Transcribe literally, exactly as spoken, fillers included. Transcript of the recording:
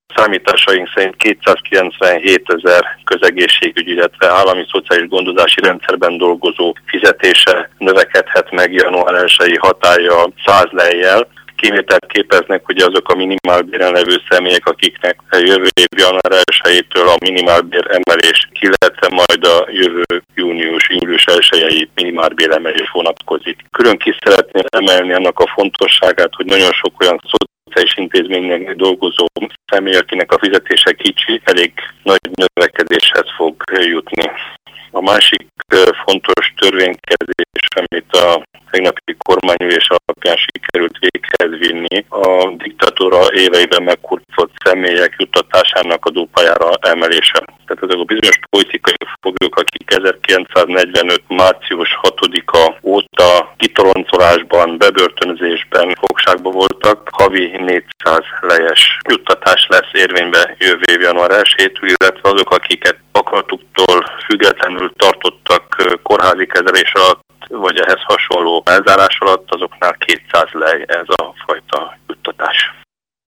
Számításaink szerint kétszázkilencvenhétezer közegészségügyi, illetve állami szociális gondozási rendszerben dolgozó fizetése növekedhet meg január elsejei hatállyal száz lejjel. Kivételt képeznek ugye azok a minimálbéren levő személyek, akiknek a jövő év január elsejétől a minimálbér emelés, illetve majd a jövő június-július elsejei minimálbér emelés vonatkozik. Külön ki szeretném emelni annak a fontosságát, hogy nagyon sok olyan szociális intézménynek dolgozó személy, akinek a fizetése kicsi, elég nagy növekedéshez fog jutni. A másik fontos törvénykezés, amit a tegnapi kormányülés alapján sikerült véghez vinni, a diktatúra éveiben megkurtott személyek juttatásának a adópályára emelése. Tehát azok a bizonyos politikai foglyok, akik ezerkilencszáznegyvenöt. március hatodika óta kitoloncolásban, bebörtönzésben, fogságban voltak, havi négyszáz lejes juttatás lesz érvénybe jövő év január elsejétől, illetve azok, akiket akaratuktól függetlenül tartottak kórházi kezelés alatt, vagy ehhez hasonló elzárás alatt, azoknál kétszáz lej ez a fajta juttatás.